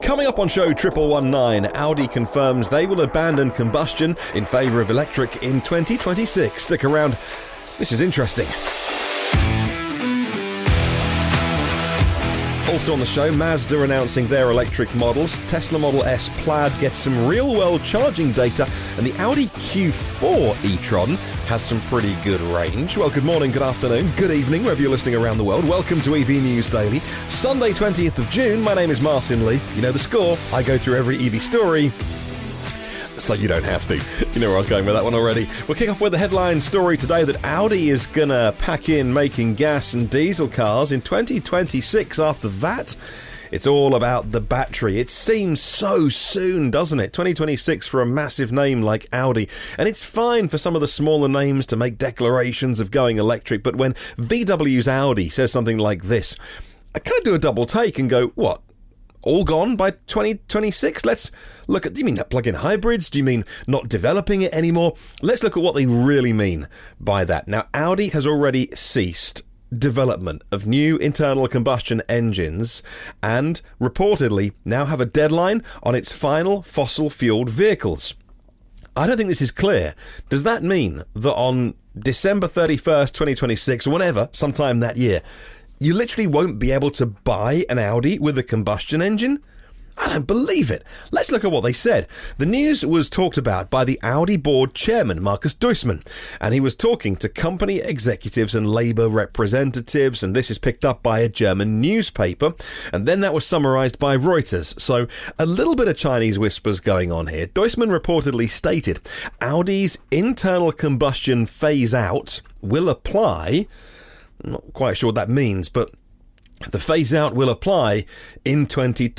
Coming up on show 1119, Audi confirms they will abandon combustion in favour of electric in 2026. Stick around, this is interesting. Also on the show, Mazda announcing their electric models. Tesla Model S Plaid gets some real-world charging data, and the Audi Q4 e-tron has some pretty good range. Well, good morning, good afternoon, good evening, wherever you're listening around the world. Welcome to EV News Daily. Sunday, 20th of June. My name is Martin Lee. You know the score. I go through every EV story, so you don't have to. You know where I was going with that one already. We'll kick off with the headline story today that Audi is going to pack in making gas and diesel cars in 2026. After that, it's all about the battery. It seems so soon, doesn't it? 2026 for a massive name like Audi. And it's fine for some of the smaller names to make declarations of going electric, but when VW's Audi says something like this, I kind of do a double take and go, what? All gone by 2026? Let's look at, do you mean plug-in hybrids? Do you mean not developing it anymore? Let's look at what they really mean by that. Now, Audi has already ceased development of new internal combustion engines and reportedly now have a deadline on its final fossil-fueled vehicles. I don't think this is clear. Does that mean that on December 31st, 2026, or whenever, sometime that year, you literally won't be able to buy an Audi with a combustion engine? I don't believe it. Let's look at what they said. The news was talked about by the Audi board chairman, Markus Duesmann, and he was talking to company executives and labour representatives, and this is picked up by a German newspaper, and then that was summarised by Reuters. So a little bit of Chinese whispers going on here. Duesmann reportedly stated Audi's internal combustion phase-out will apply. I'm not quite sure what that means, but the phase-out will apply in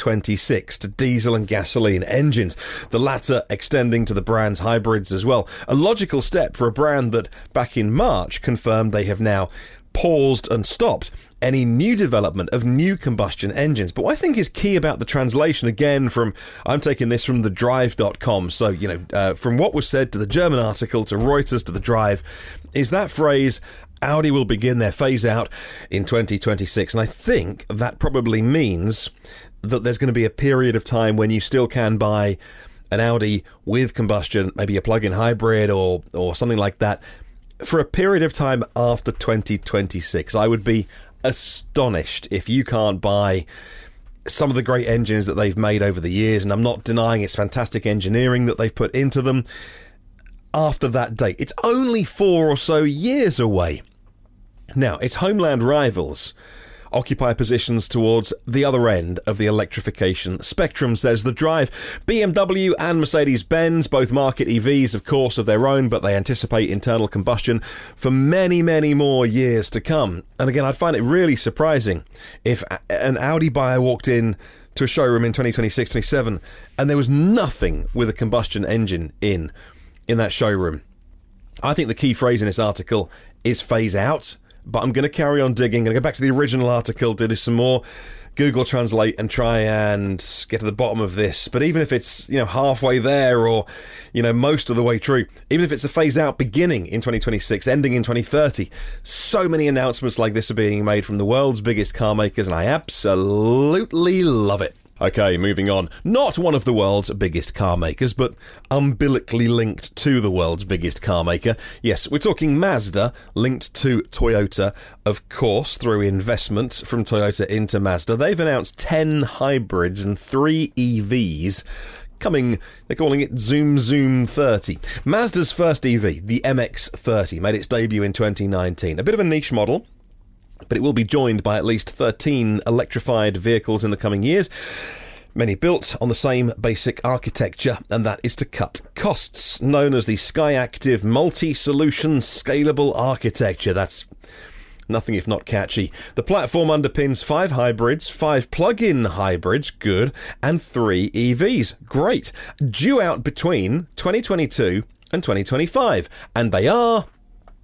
2026 to diesel and gasoline engines, the latter extending to the brand's hybrids as well. A logical step for a brand that back in March confirmed they have now paused and stopped any new development of new combustion engines. But what I think is key about the translation, again, I'm taking this from thedrive.com, so, from what was said to the German article, to Reuters, to the Drive, is that phrase, Audi will begin their phase-out in 2026. And I think that probably means that there's going to be a period of time when you still can buy an Audi with combustion, maybe a plug-in hybrid or something like that, for a period of time after 2026. I would be astonished if you can't buy some of the great engines that they've made over the years, and I'm not denying it's fantastic engineering that they've put into them, after that date. It's only 4 or so years away. Now, its homeland rivals occupy positions towards the other end of the electrification spectrum, says The Drive. BMW and Mercedes-Benz both market EVs, of course, of their own, but they anticipate internal combustion for many, many more years to come. And again, I'd find it really surprising if an Audi buyer walked in to a showroom in 2026, 27, and there was nothing with a combustion engine in that showroom. I think the key phrase in this article is phase out, but I'm going to carry on digging. I'm going to go back to the original article, do some more Google Translate and try and get to the bottom of this. But even if it's, halfway there or, most of the way through, even if it's a phase out beginning in 2026, ending in 2030, so many announcements like this are being made from the world's biggest car makers, and I absolutely love it. Okay, moving on. Not one of the world's biggest car makers, but umbilically linked to the world's biggest car maker. Yes, we're talking Mazda, linked to Toyota, of course, through investment from Toyota into Mazda. They've announced 10 hybrids and 3 EVs coming, they're calling it Zoom 30. Mazda's first EV, the MX-30, made its debut in 2019. A bit of a niche model, but it will be joined by at least 13 electrified vehicles in the coming years, many built on the same basic architecture, and that is to cut costs, known as the SkyActiv Multi-Solution Scalable Architecture. That's nothing if not catchy. The platform underpins 5 hybrids, 5 plug-in hybrids, good, and 3 EVs, great, due out between 2022 and 2025, and they are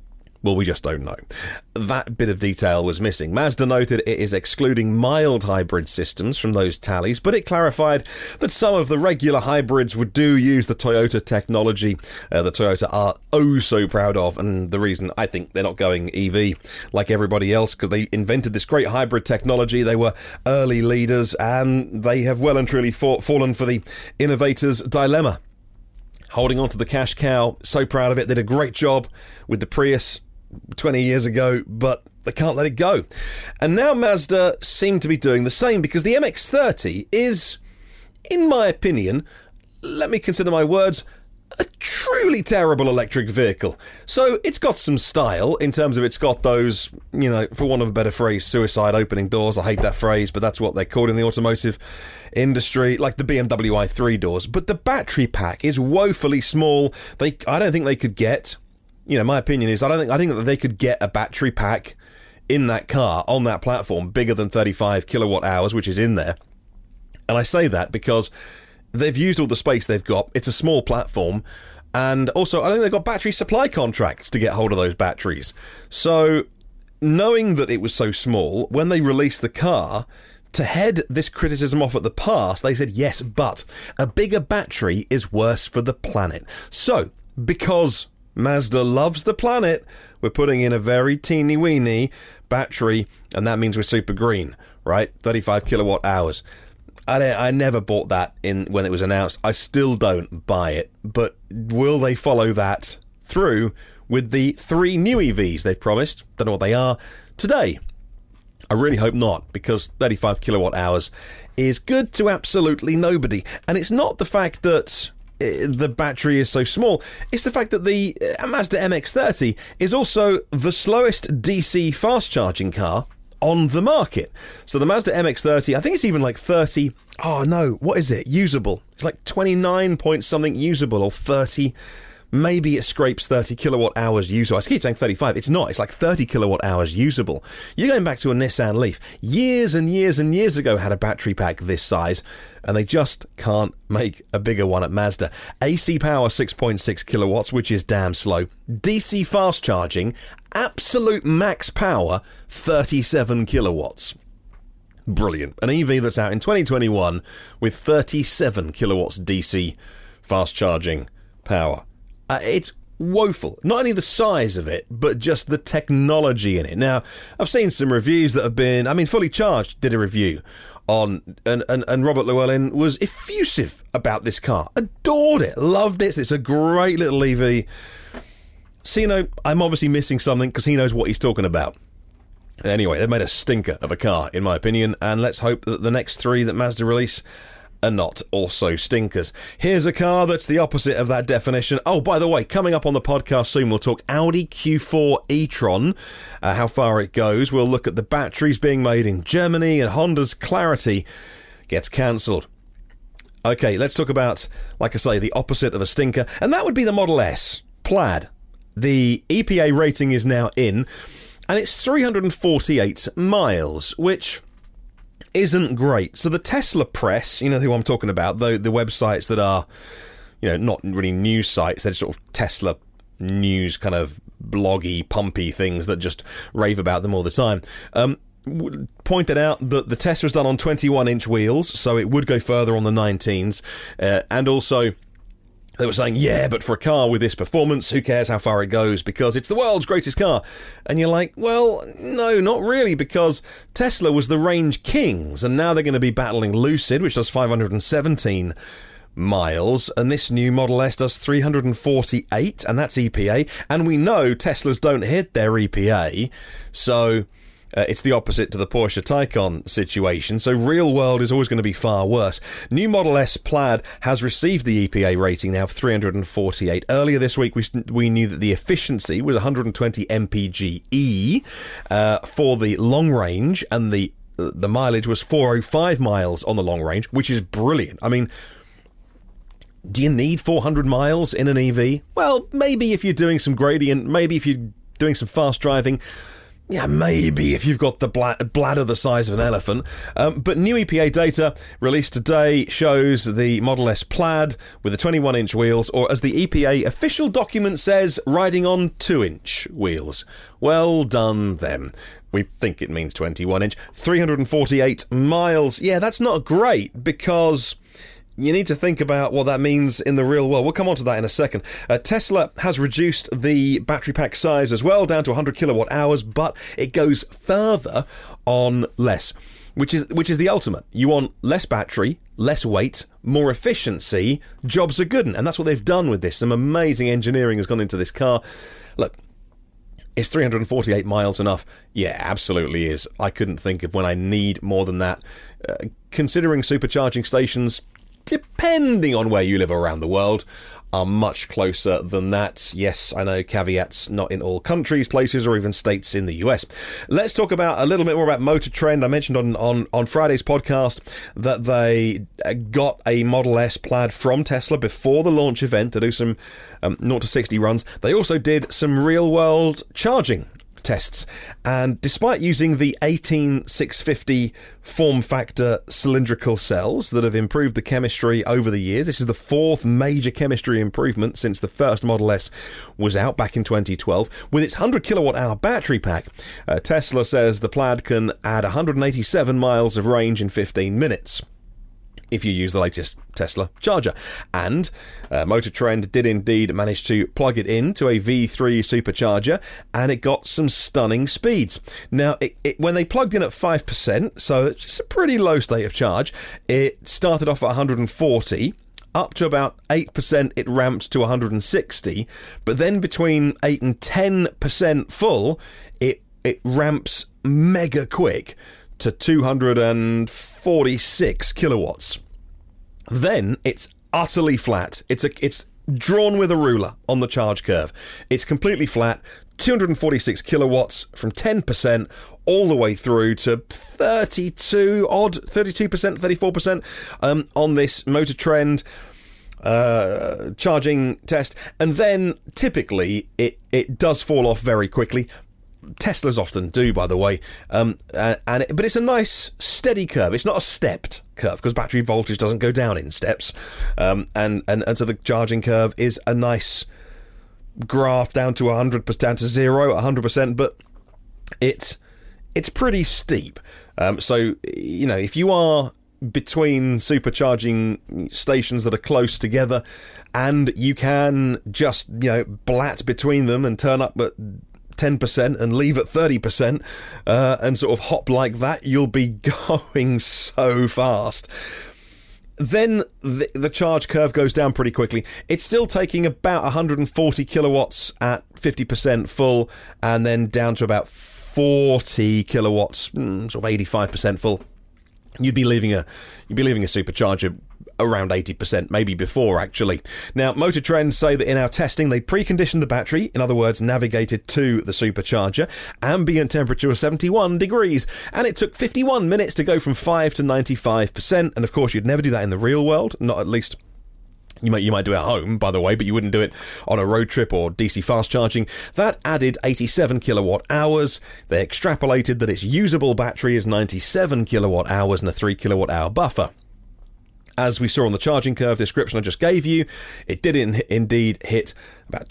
Well, we just don't know. That bit of detail was missing. Mazda noted it is excluding mild hybrid systems from those tallies, but it clarified that some of the regular hybrids do use the Toyota technology the Toyota are oh so proud of, and the reason I think they're not going EV like everybody else, because they invented this great hybrid technology. They were early leaders, and they have well and truly fallen for the innovator's dilemma. Holding on to the cash cow, so proud of it. They did a great job with the Prius 20 years ago, but they can't let it go. And now Mazda seem to be doing the same, because the MX-30 is, in my opinion, let me consider my words, a truly terrible electric vehicle. So it's got some style in terms of it's got those, you know, for want of a better phrase, suicide opening doors. I hate that phrase, but that's what they're called in the automotive industry, like the BMW i3 doors. But the battery pack is woefully small. I don't think they could get, you know, my opinion is I think that they could get a battery pack in that car on that platform bigger than 35 kilowatt hours, which is in there. And I say that because they've used all the space they've got. It's a small platform. And also, I think they've got battery supply contracts to get hold of those batteries. So, knowing that it was so small, when they released the car, to head this criticism off at the pass, they said, yes, but a bigger battery is worse for the planet. So, because Mazda loves the planet, we're putting in a very teeny-weeny battery, and that means we're super green, right? 35 kilowatt hours. I never bought that when it was announced. I still don't buy it. But will they follow that through with the 3 new EVs they've promised? Don't know what they are today. I really hope not, because 35 kilowatt hours is good to absolutely nobody. And it's not the fact that the battery is so small. It's the fact that the Mazda MX-30 is also the slowest DC fast charging car on the market. So the Mazda MX-30, I think it's even like 30, oh no, what is it? Usable. It's like 29 point something usable, or 30, maybe it scrapes 30 kilowatt hours usable. I keep saying 35, it's not, it's like 30 kilowatt hours usable. You're going back to a Nissan Leaf, years and years and years ago had a battery pack this size, and they just can't make a bigger one at Mazda. AC power 6.6 kilowatts, which is damn slow. DC fast charging, absolute max power 37 kilowatts. Brilliant. An EV that's out in 2021 with 37 kilowatts DC fast charging power. It's woeful. Not only the size of it, but just the technology in it. Now, I've seen some reviews that have been, Fully Charged did a review on, and Robert Llewellyn was effusive about this car. Adored it, loved it. It's a great little EV. So, I'm obviously missing something because he knows what he's talking about. Anyway, they've made a stinker of a car, in my opinion, and let's hope that the next 3 that Mazda release are not also stinkers. Here's a car that's the opposite of that definition. Oh, by the way, coming up on the podcast soon, we'll talk Audi Q4 e-tron, how far it goes. We'll look at the batteries being made in Germany, and Honda's Clarity gets cancelled. Okay, let's talk about, like I say, the opposite of a stinker, and that would be the Model S Plaid. The EPA rating is now in, and it's 348 miles, which isn't great. So the Tesla Press, you know who I'm talking about, the websites that are, not really news sites, they're sort of Tesla news, kind of bloggy, pumpy things that just rave about them all the time, pointed out that the test was done on 21-inch wheels, so it would go further on the 19s, and also they were saying, yeah, but for a car with this performance, who cares how far it goes, because it's the world's greatest car. And you're like, well, no, not really, because Tesla was the range kings, and now they're going to be battling Lucid, which does 517 miles, and this new Model S does 348, and that's EPA, and we know Teslas don't hit their EPA, so it's the opposite to the Porsche Taycan situation, so real world is always going to be far worse. New Model S Plaid has received the EPA rating now of 348. Earlier this week, we knew that the efficiency was 120 mpge for the long range, and the mileage was 405 miles on the long range, which is brilliant. Do you need 400 miles in an EV? Well, maybe if you're doing some gradient, maybe if you're doing some fast driving, Yeah, maybe if you've got the bladder the size of an elephant. But new EPA data released today shows the Model S Plaid with the 21-inch wheels, or as the EPA official document says, riding on 2-inch wheels. Well done them. We think it means 21-inch. 348 miles. Yeah, that's not great, because you need to think about what that means in the real world. We'll come on to that in a second. Tesla has reduced the battery pack size as well, down to 100 kilowatt hours, but it goes further on less, which is the ultimate. You want less battery, less weight, more efficiency. Jobs are good, and that's what they've done with this. Some amazing engineering has gone into this car. Look, is 348 miles enough? Yeah, absolutely is. I couldn't think of when I need more than that. Considering supercharging stations, depending on where you live around the world, are much closer than that. Yes, I know, caveats, not in all countries, places, or even states in the US. Let's talk about a little bit more about Motor Trend. I mentioned on Friday's podcast that they got a Model S Plaid from Tesla before the launch event to do some 0 to 60 runs. They also did some real-world charging tests, and despite using the 18650 form factor cylindrical cells that have improved the chemistry over the years, this is the fourth major chemistry improvement since the first Model S was out back in 2012. With its 100 kilowatt hour battery pack, Tesla says the Plaid can add 187 miles of range in 15 minutes if you use the latest Tesla charger. And Motor Trend did indeed manage to plug it into a V3 supercharger, and it got some stunning speeds. Now, when they plugged in at 5%, so it's a pretty low state of charge, it started off at 140. Up to about 8%, it ramped to 160, but then between 8 and 10% full, it ramps mega quick to 246 kilowatts. Then it's utterly flat. It's drawn with a ruler on the charge curve. It's completely flat, 246 kilowatts from 10% all the way through to 32%, 34% on this Motor Trend charging test. And then typically it does fall off very quickly. Teslas often do, by the way, but it's a nice steady curve. It's not a stepped curve, because battery voltage doesn't go down in steps, and so the charging curve is a nice graph down to 100%, down to 0 at 100%, but it's pretty steep. So you know, if you are between supercharging stations that are close together, and you can just, you know, blat between them and turn up at 10% and leave at 30%, and sort of hop like that, you'll be going so fast. Then the charge curve goes down pretty quickly. It's still taking about 140 kilowatts at 50% full, and then down to about 40 kilowatts, sort of 85% full. You'd be leaving a supercharger around 80%, maybe before, actually. Now, Motor Trend say that in our testing, they preconditioned the battery, in other words, navigated to the supercharger. Ambient temperature was 71 degrees, and it took 51 minutes to go from 5 to 95%. And of course, you'd never do that in the real world, not at least. You might do it at home, by the way, but you wouldn't do it on a road trip or DC fast charging. That added 87 kilowatt hours. They extrapolated that its usable battery is 97 kilowatt hours and a 3 kilowatt hour buffer. As we saw on the charging curve description I just gave you, it did indeed hit about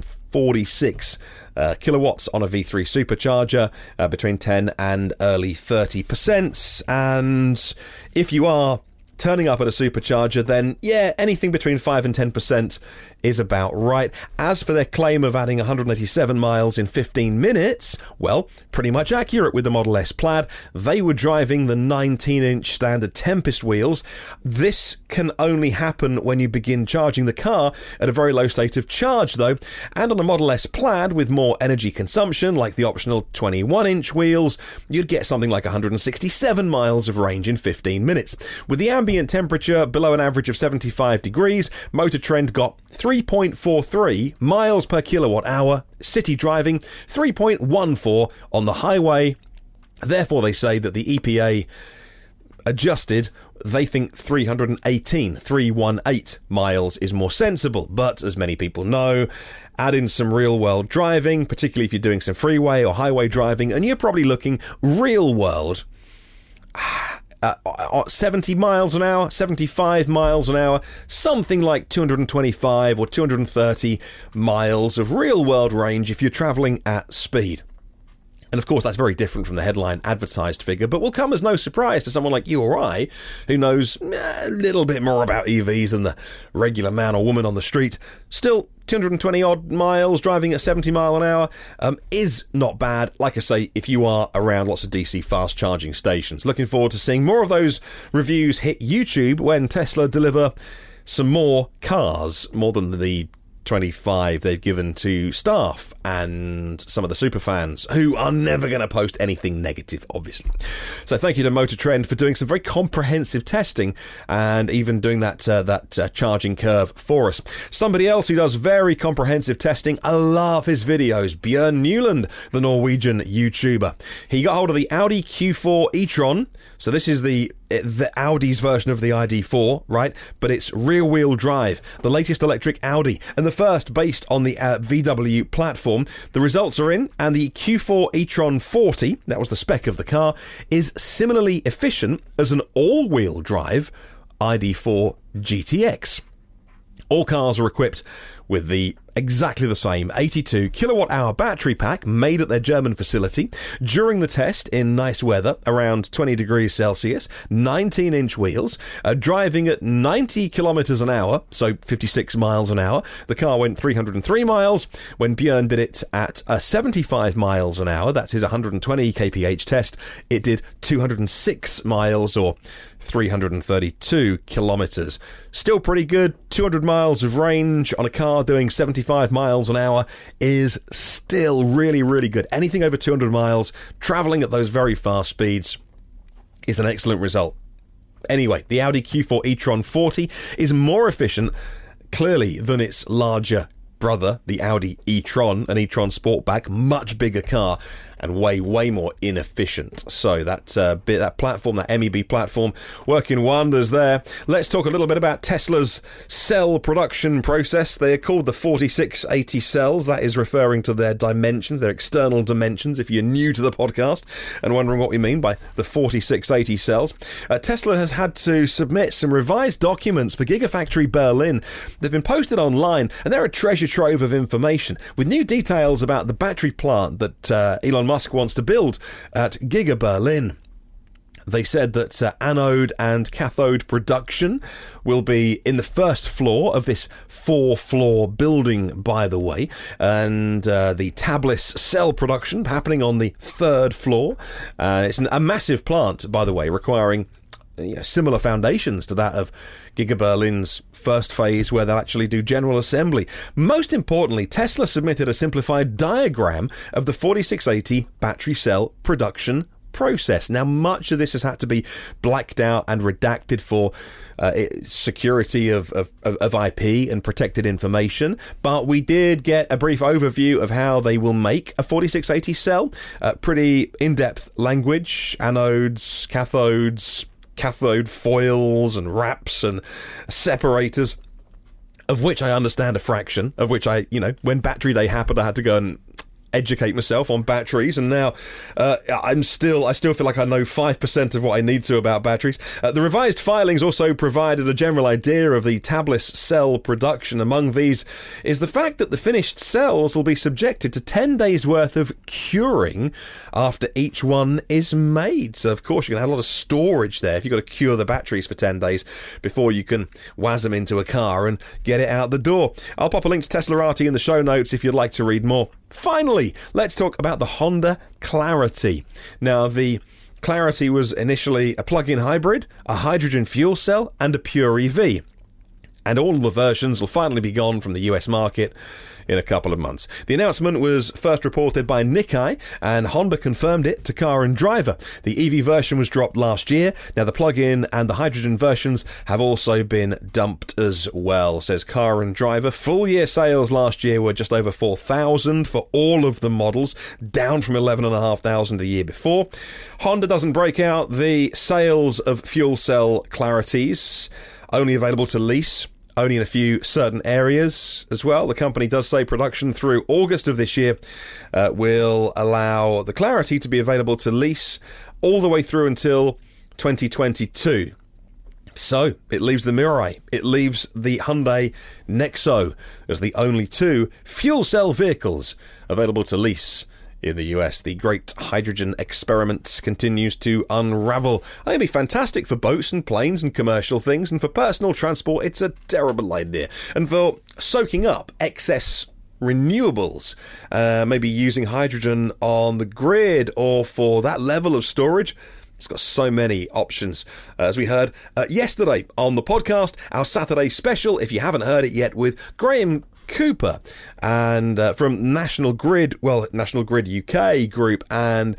246 kilowatts on a V3 supercharger, between 10 and early 30%. And if you are turning up at a supercharger, then yeah, anything between 5 and 10% is about right. As for their claim of adding 187 miles in 15 minutes, well, pretty much accurate with the Model S Plaid. They were driving the 19-inch standard Tempest wheels. This can only happen when you begin charging the car at a very low state of charge, though. And on a Model S Plaid with more energy consumption, like the optional 21-inch wheels, you'd get something like 167 miles of range in 15 minutes. With the ambient temperature below an average of 75 degrees, Motor Trend got 3.43 miles per kilowatt hour city driving, 3.14 on the highway. Therefore, they say that the EPA adjusted, they think 318 miles is more sensible. But as many people know, add in some real-world driving, particularly if you're doing some freeway or highway driving, and you're probably looking real-world 70 miles an hour, 75 miles an hour, something like 225 or 230 miles of real-world range if you're travelling at speed. And of course, that's very different from the headline advertised figure, but will come as no surprise to someone like you or I, who knows a little bit more about EVs than the regular man or woman on the street. Still, 220 odd miles driving at 70 mile an hour is not bad. Like I say, if you are around lots of DC fast charging stations. Looking forward to seeing more of those reviews hit YouTube when Tesla deliver some more cars, more than the 25 they've given to staff and some of the superfans who are never going to post anything negative, obviously. So thank you to Motor Trend for doing some very comprehensive testing and even doing that charging curve for us. Somebody else who does very comprehensive testing, I love his videos, Bjørn Newland, the Norwegian YouTuber. He got hold of the Audi Q4 e-tron. So this is the Audi's version of the ID4, right? But it's rear-wheel drive, the latest electric Audi, and the first based on the VW platform. The results are in, and the Q4 e-tron 40, that was the spec of the car, is similarly efficient as an all-wheel drive ID4 GTX. All cars are equipped with the exactly the same 82 kilowatt-hour battery pack made at their German facility. During the test in nice weather, around 20 degrees Celsius, 19-inch wheels, driving at 90 kilometers an hour, so 56 miles an hour. The car went 303 miles. When Bjørn did it at 75 miles an hour, that's his 120 kph test, it did 206 miles, or 332 kilometers. Still pretty good. 200 miles of range on a car doing 75 miles an hour is still really, really good. Anything over 200 miles, travelling at those very fast speeds, is an excellent result. Anyway, the Audi Q4 e-tron 40 is more efficient, clearly, than its larger brother, the Audi e-tron, an e-tron Sportback, much bigger car, and way more inefficient. So that platform, that MEB platform, working wonders there. Let's talk a little bit about Tesla's cell production process. They are called the 4680 cells. That is referring to their dimensions, their external dimensions, if you're new to the podcast and wondering what we mean by the 4680 cells. Tesla has had to submit some revised documents for Gigafactory Berlin. They've been posted online, and they're a treasure trove of information with new details about the battery plant that Elon Musk wants to build at Giga Berlin. They said that anode and cathode production will be in the first floor of this 4-floor building, by the way, and the tabless cell production happening on the 3rd floor. It's a massive plant, by the way, requiring similar foundations to that of Giga Berlin's first phase, where they'll actually do general assembly. Most importantly, Tesla submitted a simplified diagram of the 4680 battery cell production process. Now, much of this has had to be blacked out and redacted for security of IP and protected information, but we did get a brief overview of how they will make a 4680 cell. Pretty in-depth language, anodes, cathodes, cathode foils and wraps and separators, of which I understand a fraction, of which when battery day happened, I had to go and educate myself on batteries, and now I still feel like I know 5% of what I need to about batteries. The revised filings also provided a general idea of the tabless cell production. Among these is the fact that the finished cells will be subjected to 10 days worth of curing after each one is made. So of course you're going to have a lot of storage there if you've got to cure the batteries for 10 days before you can whazz them into a car and get it out the door. I'll pop a link to Teslarati in the show notes if you'd like to read more. Finally, let's talk about the Honda Clarity. Now, the Clarity was initially a plug-in hybrid, a hydrogen fuel cell, and a pure EV. And all of the versions will finally be gone from the US market in a couple of months. The announcement was first reported by Nikkei, and Honda confirmed it to Car and Driver. The EV version was dropped last year. Now the plug-in and the hydrogen versions have also been dumped as well, says Car and Driver. Full year sales last year were just over 4,000 for all of the models, down from 11,500 the year before. Honda doesn't break out the sales of fuel cell Clarities, only available to lease, only in a few certain areas as well. The company does say production through August of this year will allow the Clarity to be available to lease all the way through until 2022. So it leaves the Mirai, it leaves the Hyundai Nexo as the only two fuel cell vehicles available to lease in the US. The great hydrogen experiment continues to unravel. I think it'd be fantastic for boats and planes and commercial things, and for personal transport it's a terrible idea. And for soaking up excess renewables, maybe using hydrogen on the grid, or for that level of storage, it's got so many options. As we heard yesterday on the podcast, our Saturday special, if you haven't heard it yet, with Graham Cooper and from National Grid UK group, and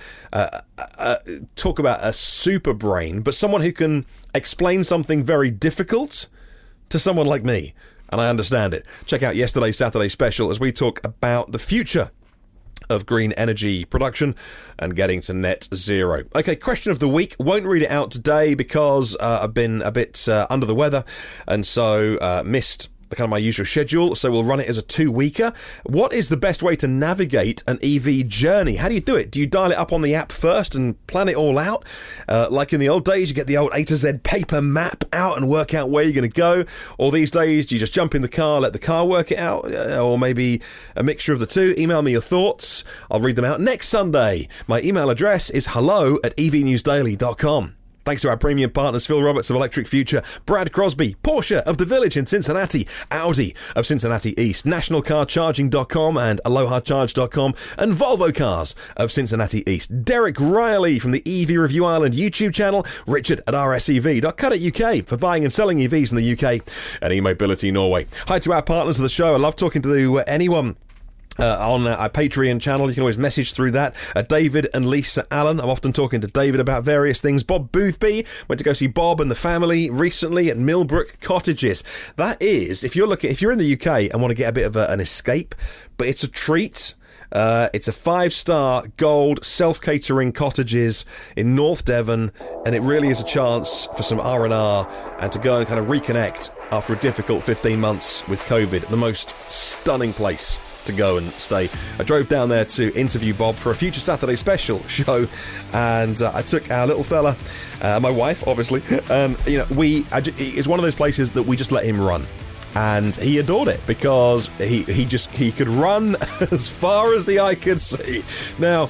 talk about a super brain, but someone who can explain something very difficult to someone like me, and I understand it. Check out yesterday's Saturday special as we talk about the future of green energy production and getting to net zero. Okay, question of the week. Won't read it out today because I've been a bit under the weather, and so missed the kind of my usual schedule, so we'll run it as a 2-weeker. What is the best way to navigate an EV journey? How do you do it? Do you dial it up on the app first and plan it all out? Like in the old days, you get the old A to Z paper map out and work out where you're going to go? Or these days, do you just jump in the car, let the car work it out? Or maybe a mixture of the two? Email me your thoughts. I'll read them out next Sunday. My email address is hello@evnewsdaily.com. Thanks to our premium partners, Phil Roberts of Electric Future, Brad Crosby, Porsche of The Village in Cincinnati, Audi of Cincinnati East, NationalCarCharging.com and AlohaCharge.com, and Volvo Cars of Cincinnati East. Derek Riley from the EV Review Ireland YouTube channel, Richard at RSEV.co.uk for buying and selling EVs in the UK, and eMobility Norway. Hi to our partners of the show. I love talking to anyone on our Patreon channel. You can always message through that. David and Lisa Allen. I'm often talking to David about various things. Bob Boothby. Went to go see Bob and the family recently at Millbrook Cottages. That is, if you're in the UK and want to get a bit of an escape, but it's a treat. It's a 5-star gold self-catering cottages in North Devon, and it really is a chance for some R&R and to go and kind of reconnect after a difficult 15 months with COVID. The most stunning place to go and stay. I drove down there to interview Bob for a future Saturday special show, and I took our little fella, my wife obviously, and it's one of those places that we just let him run, and he adored it because he could run as far as the eye could see. Now,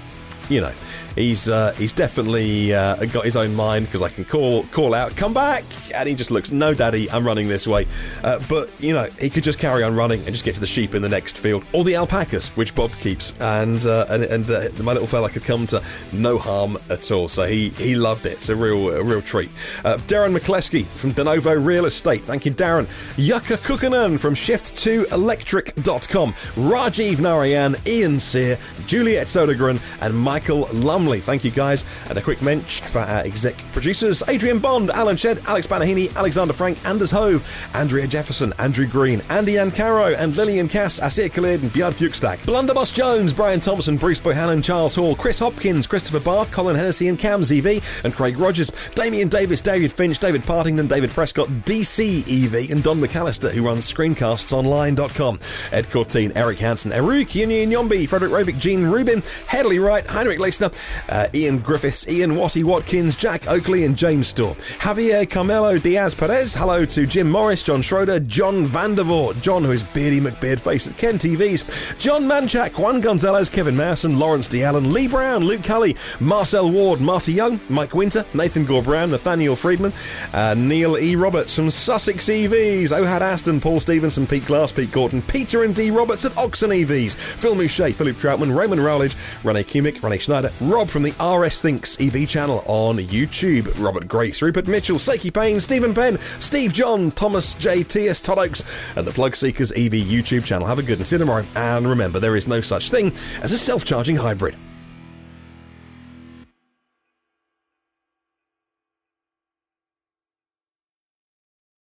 he's definitely got his own mind, because I can call out, come back, and he just looks, no daddy, I'm running this way. But he could just carry on running and just get to the sheep in the next field, or the alpacas, which Bob keeps, and my little fella could come to no harm at all. So he loved it. It's a real treat. Darren McCleskey from Denovo Real Estate, thank you Darren. Yucca Kukkonen from Shift2Electric.com, Rajiv Narayan, Ian Sear, Juliet Sodegren, and Michael Lumley. Thank you guys. And a quick mention for our exec producers, Adrian Bond, Alan Shed, Alex Banahini, Alexander Frank, Anders Hove, Andrea Jefferson, Andrew Green, Andy Ancaro, and Lillian Cass, Asir Khalid, and Björn Fuchstak. Blunderbuss Jones, Brian Thompson, Bruce Bohannon, Charles Hall, Chris Hopkins, Christopher Barth, Colin Hennessy, and Cam ZV, and Craig Rogers, Damian Davis, David Finch, David Partington, David Prescott, DC EV, and Don McAllister, who runs screencastsonline.com. Ed Corteen, Eric Hansen, Eruk, Union Yombi, Frederick Rovick, Gene Rubin, Hedley Wright, Heinrich Leisner, Ian Griffiths, Ian Watty Watkins, Jack Oakley, and James Storr. Javier Carmelo Diaz Perez. Hello to Jim Morris, John Schroeder, John Vandervoort, John, who is Beardy McBeardface at Ken TVs, John Manchak, Juan Gonzalez, Kevin Mawson, Lawrence D. Allen, Lee Brown, Luke Cully, Marcel Ward, Marty Young, Mike Winter, Nathan Gore Brown, Nathaniel Friedman, Neil E. Roberts from Sussex EVs, Ohad Aston, Paul Stevenson, Pete Glass, Pete Gorton, Peter and D. Roberts at Oxon EVs, Phil Mouchet, Philip Troutman, Raymond Rowledge, Renee Kumick, Renee Schneider, Ross Rob from the RS Thinks EV channel on YouTube, Robert Grace, Rupert Mitchell, Seiki Payne, Stephen Penn, Steve John, Thomas J, T.S. Todd Oaks, and the Plug Seekers EV YouTube channel. Have a good one. See you tomorrow. And remember, there is no such thing as a self-charging hybrid.